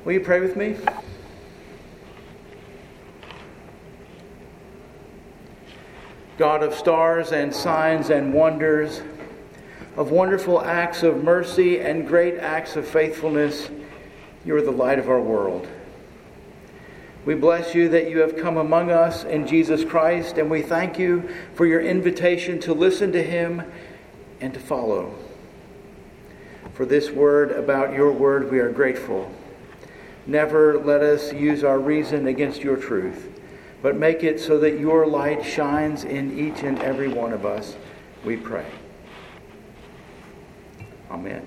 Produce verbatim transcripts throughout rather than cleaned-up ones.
Will you pray with me? God of stars and signs and wonders, of wonderful acts of mercy and great acts of faithfulness, you are the light of our world. We bless you that you have come among us in Jesus Christ, and we thank you for your invitation to listen to him and to follow. For this word about your word, we are grateful. Never let us use our reason against your truth, but make it so that your light shines in each and every one of us, we pray. Amen.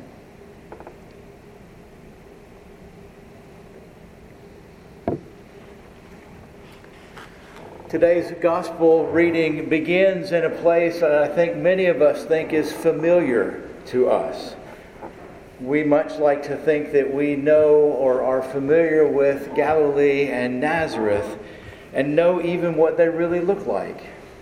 Today's gospel reading begins in a place that I think many of us think is familiar to us. We much like to think that we know or are familiar with Galilee and Nazareth and know even what they really look like.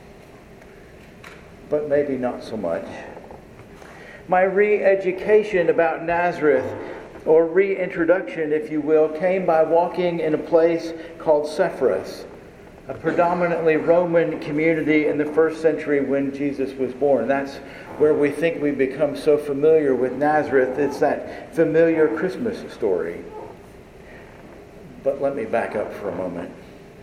But maybe not so much. My re-education about Nazareth, or reintroduction, if you will, came by walking in a place called Sepphoris, a predominantly Roman community in the first century when Jesus was born. That's where we think we become so familiar with Nazareth. It's that familiar Christmas story. But let me back up for a moment.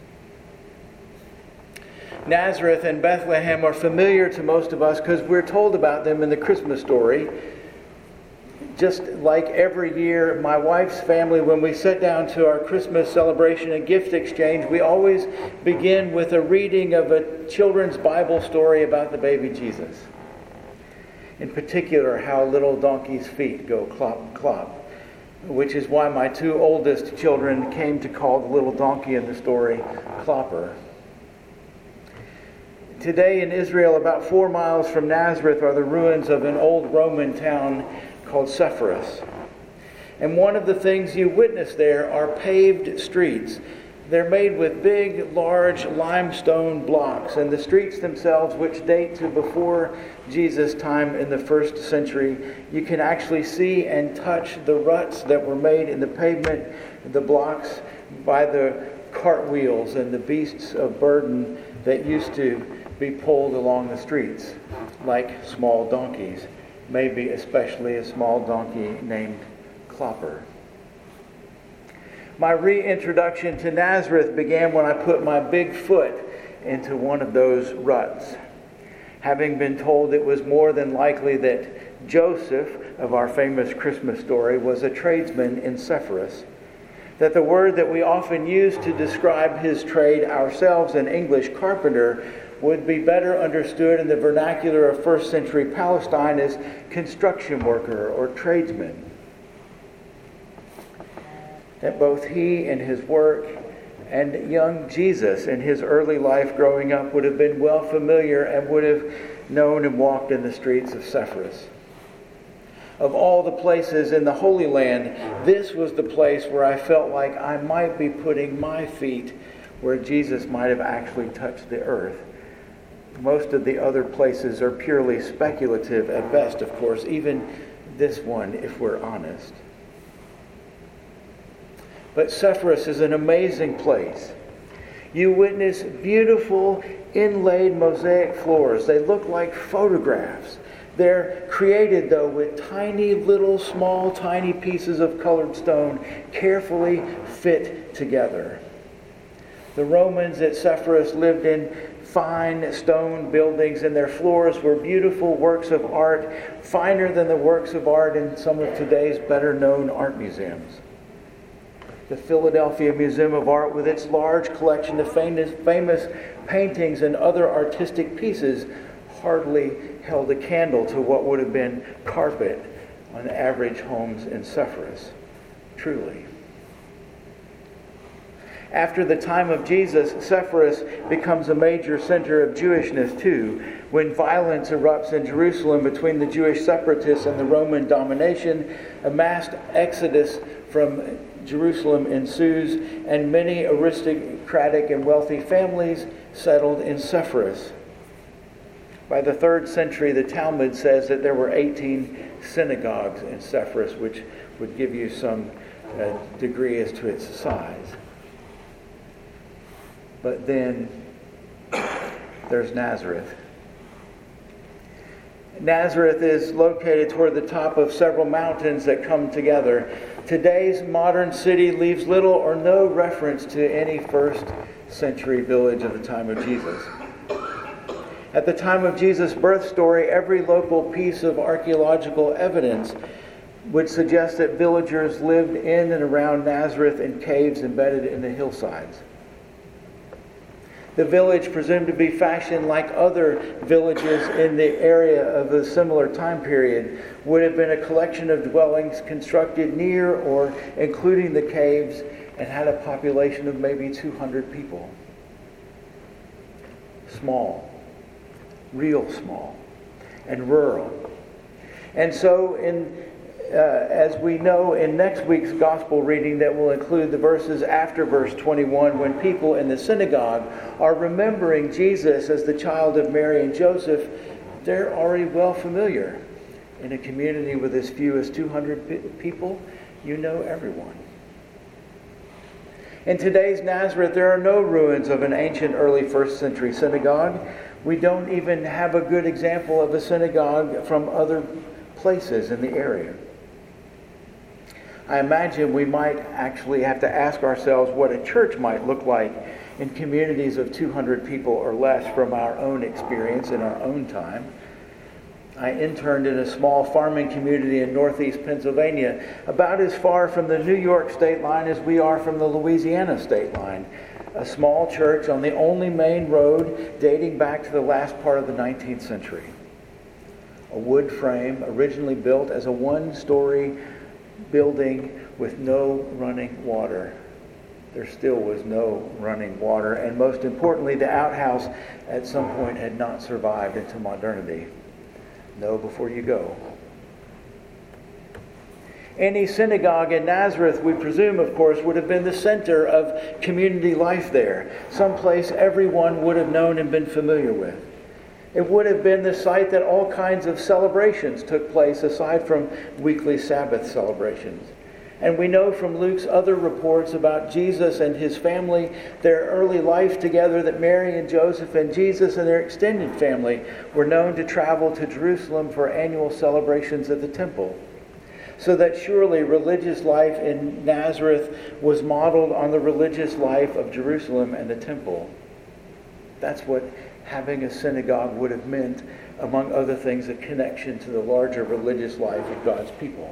Nazareth and Bethlehem are familiar to most of us because we're told about them in the Christmas story. Just like every year, my wife's family, when we sit down to our Christmas celebration and gift exchange, we always begin with a reading of a children's Bible story about the baby Jesus. In particular, how little donkey's feet go clop, clop, which is why my two oldest children came to call the little donkey in the story Clopper. Today in Israel, about four miles from Nazareth, are the ruins of an old Roman town called Sepphoris. And one of the things you witness there are paved streets. They're made with big, large limestone blocks, and the streets themselves, which date to before Jesus' time in the first century, you can actually see and touch the ruts that were made in the pavement, the blocks, by the cartwheels and the beasts of burden that used to be pulled along the streets, like small donkeys, maybe especially a small donkey named Clopper. My reintroduction to Nazareth began when I put my big foot into one of those ruts, having been told it was more than likely that Joseph, of our famous Christmas story, was a tradesman in Sepphoris, that the word that we often use to describe his trade ourselves in English, carpenter, would be better understood in the vernacular of first century Palestine as construction worker or tradesman. That both he and his work and young Jesus in his early life growing up would have been well familiar and would have known and walked in the streets of Sepphoris. Of all the places in the Holy Land, this was the place where I felt like I might be putting my feet where Jesus might have actually touched the earth. Most of the other places are purely speculative at best, of course, even this one, if we're honest. But Sepphoris is an amazing place. You witness beautiful inlaid mosaic floors. They look like photographs. They're created, though, with tiny little, small, tiny pieces of colored stone carefully fit together. The Romans at Sepphoris lived in fine stone buildings, and their floors were beautiful works of art, finer than the works of art in some of today's better-known art museums. The Philadelphia Museum of Art, with its large collection of famous, famous paintings and other artistic pieces, hardly held a candle to what would have been carpet on average homes in Sepphoris. Truly. After the time of Jesus, Sepphoris becomes a major center of Jewishness too, when violence erupts in Jerusalem between the Jewish separatists and the Roman domination. A mass exodus from Jerusalem ensues, and many aristocratic and wealthy families settled in Sepphoris. By the third century, the Talmud says that there were eighteen synagogues in Sepphoris, which would give you some a degree as to its size. But then there's Nazareth. Nazareth is located toward the top of several mountains that come together. Today's modern city leaves little or no reference to any first century village of the time of Jesus. At the time of Jesus' birth story, every local piece of archaeological evidence would suggest that villagers lived in and around Nazareth in caves embedded in the hillsides. The village, presumed to be fashioned like other villages in the area of a similar time period, would have been a collection of dwellings constructed near or including the caves and had a population of maybe two hundred people. Small, real small, and rural. And so in Uh, as we know in next week's gospel reading that will include the verses after verse twenty-one, when people in the synagogue are remembering Jesus as the child of Mary and Joseph, they're already well familiar. In a community with as few as two hundred people, you know everyone. In today's Nazareth, there are no ruins of an ancient early first century synagogue. We don't even have a good example of a synagogue from other places in the area. I imagine we might actually have to ask ourselves what a church might look like in communities of two hundred people or less from our own experience in our own time. I interned in a small farming community in northeast Pennsylvania, about as far from the New York state line as we are from the Louisiana state line. A small church on the only main road dating back to the last part of the nineteenth century. A wood frame originally built as a one-story building with no running water. There still was no running water, and most importantly, the outhouse at some point had not survived into modernity. Know before you go. Any synagogue in Nazareth, we presume, of course, would have been the center of community life there, someplace everyone would have known and been familiar with. It would have been the site that all kinds of celebrations took place aside from weekly Sabbath celebrations. And we know from Luke's other reports about Jesus and his family, their early life together, that Mary and Joseph and Jesus and their extended family were known to travel to Jerusalem for annual celebrations at the temple. So that surely religious life in Nazareth was modeled on the religious life of Jerusalem and the temple. That's what having a synagogue would have meant, among other things, a connection to the larger religious life of God's people.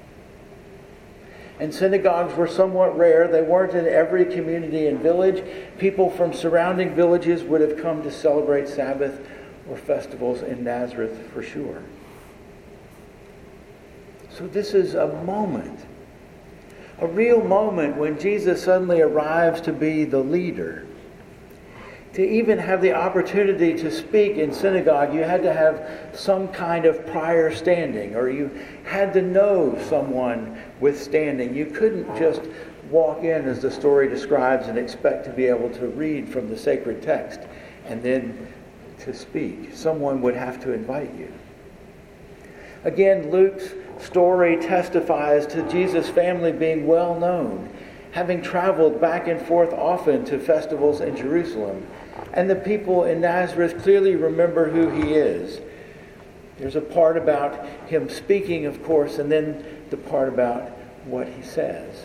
And synagogues were somewhat rare. They weren't in every community and village. People from surrounding villages would have come to celebrate Sabbath or festivals in Nazareth for sure. So this is a moment, a real moment when Jesus suddenly arrives to be the leader. To even have the opportunity to speak in synagogue, you had to have some kind of prior standing, or you had to know someone with standing. You couldn't just walk in, as the story describes, and expect to be able to read from the sacred text and then to speak. Someone would have to invite you. Again, Luke's story testifies to Jesus' family being well known, having traveled back and forth often to festivals in Jerusalem. And the people in Nazareth clearly remember who he is. There's a part about him speaking, of course, and then the part about what he says.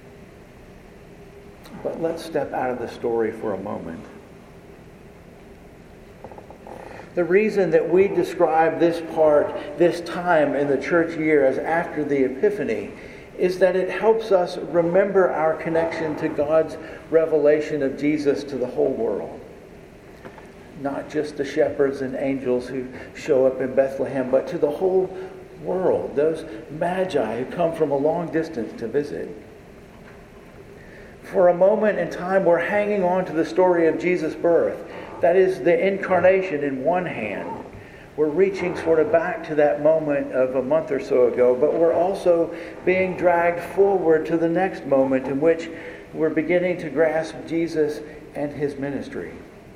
But let's step out of the story for a moment. The reason that we describe this part, this time in the church year as after the Epiphany, is that it helps us remember our connection to God's revelation of Jesus to the whole world. Not just the shepherds and angels who show up in Bethlehem, but to the whole world, those magi who come from a long distance to visit. For a moment in time, we're hanging on to the story of Jesus' birth. That is the incarnation in one hand. We're reaching sort of back to that moment of a month or so ago, but we're also being dragged forward to the next moment in which we're beginning to grasp Jesus and his ministry.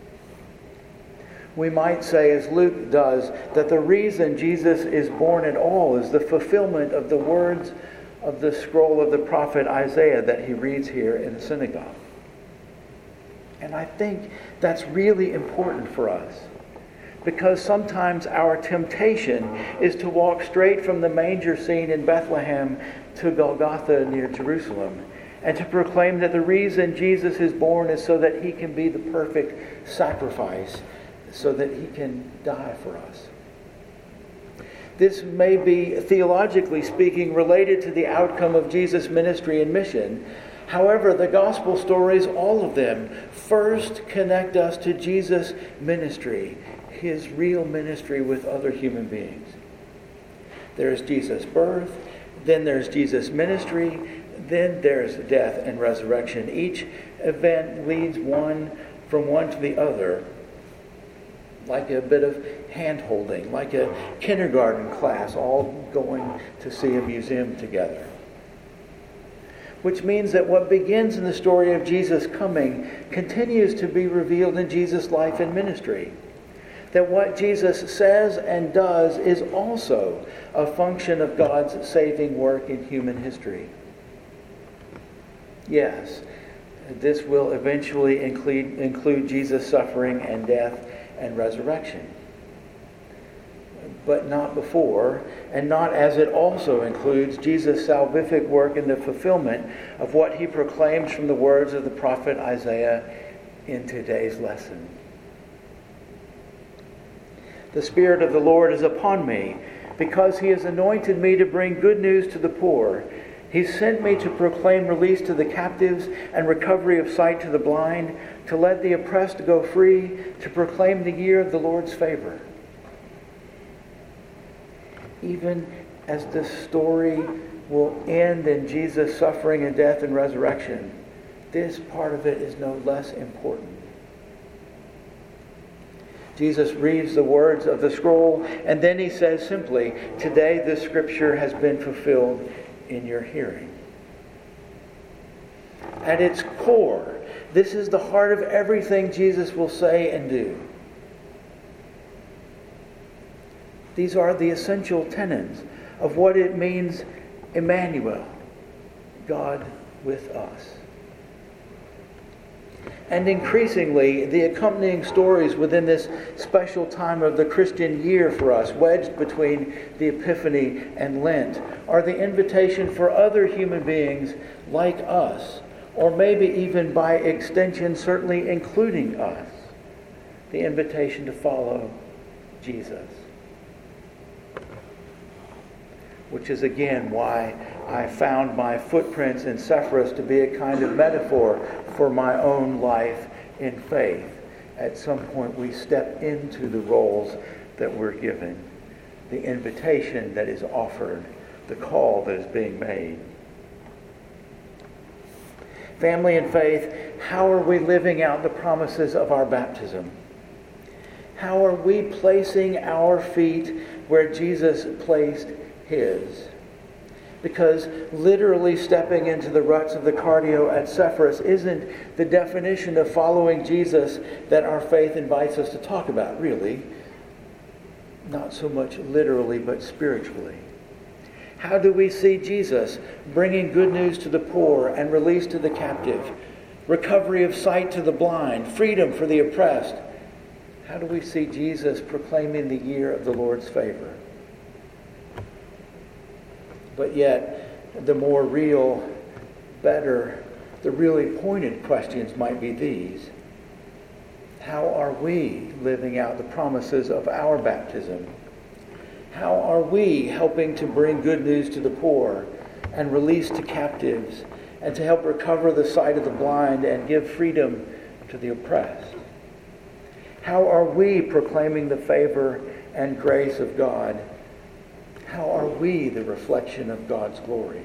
We might say, as Luke does, that the reason Jesus is born at all is the fulfillment of the words of the scroll of the prophet Isaiah that he reads here in the synagogue. And I think that's really important for us, because sometimes our temptation is to walk straight from the manger scene in Bethlehem to Golgotha near Jerusalem, and to proclaim that the reason Jesus is born is so that he can be the perfect sacrifice, so that he can die for us. This may be, theologically speaking, related to the outcome of Jesus' ministry and mission. However, the gospel stories, all of them, first connect us to Jesus' ministry, his real ministry with other human beings. There's Jesus' birth, then there's Jesus' ministry, then there's death and resurrection. Each event leads one from one to the other, like a bit of hand-holding, like a kindergarten class all going to see a museum together. Which means that what begins in the story of Jesus coming continues to be revealed in Jesus' life and ministry. That what Jesus says and does is also a function of God's saving work in human history. Yes, this will eventually include, include Jesus' suffering and death and resurrection. But not before, and not as it also includes Jesus' salvific work in the fulfillment of what he proclaims from the words of the prophet Isaiah in today's lesson. The Spirit of the Lord is upon me, because he has anointed me to bring good news to the poor. He sent me to proclaim release to the captives and recovery of sight to the blind, to let the oppressed go free, to proclaim the year of the Lord's favor. Even as this story will end in Jesus' suffering and death and resurrection, this part of it is no less important. Jesus reads the words of the scroll, and then he says simply, "Today this scripture has been fulfilled in your hearing." At its core, this is the heart of everything Jesus will say and do. These are the essential tenets of what it means, Emmanuel, God with us. And increasingly, the accompanying stories within this special time of the Christian year for us, wedged between the Epiphany and Lent, are the invitation for other human beings like us, or maybe even by extension, certainly including us, the invitation to follow Jesus. Which is again why I found my footprints in Sepphoris to be a kind of metaphor for my own life in faith. At some point we step into the roles that we're given, the invitation that is offered, the call that is being made. Family and faith, how are we living out the promises of our baptism? How are we placing our feet where Jesus placed his? Because literally stepping into the ruts of the cardio at Sepphoris isn't the definition of following Jesus that our faith invites us to talk about, really. Not so much literally, but spiritually. How do we see Jesus bringing good news to the poor and release to the captive, recovery of sight to the blind, freedom for the oppressed? How do we see Jesus proclaiming the year of the Lord's favor? But yet, the more real, better, the really pointed questions might be these. How are we living out the promises of our baptism? How are we helping to bring good news to the poor and release to captives and to help recover the sight of the blind and give freedom to the oppressed? How are we proclaiming the favor and grace of God? How are we the reflection of God's glory?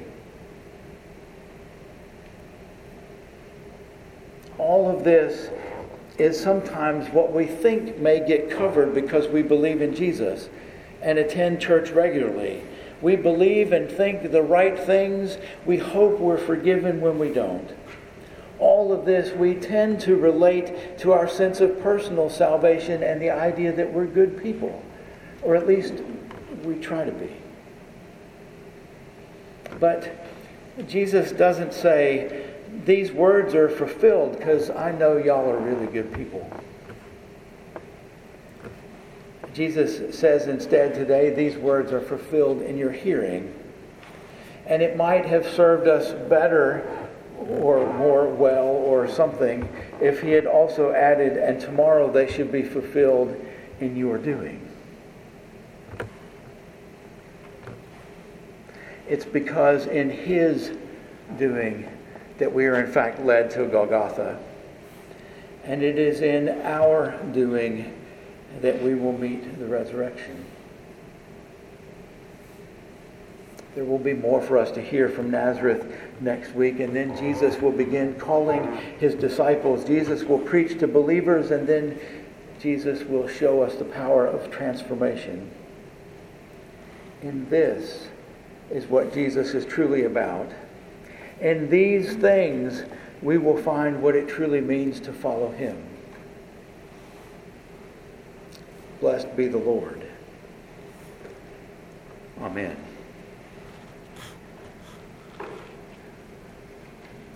All of this is sometimes what we think may get covered because we believe in Jesus and attend church regularly. We believe and think the right things. We hope we're forgiven when we don't. All of this we tend to relate to our sense of personal salvation and the idea that we're good people, or at least we try to be. But Jesus doesn't say, these words are fulfilled because I know y'all are really good people. Jesus says instead today, these words are fulfilled in your hearing. And it might have served us better or more well or something if he had also added, and tomorrow they should be fulfilled in your doing. It's because in his doing that we are in fact led to Golgotha. And it is in our doing that we will meet the resurrection. There will be more for us to hear from Nazareth next week, and then Jesus will begin calling his disciples. Jesus will preach to believers, and then Jesus will show us the power of transformation. And this is what Jesus is truly about. In these things, we will find what it truly means to follow him. Blessed be the Lord. Amen.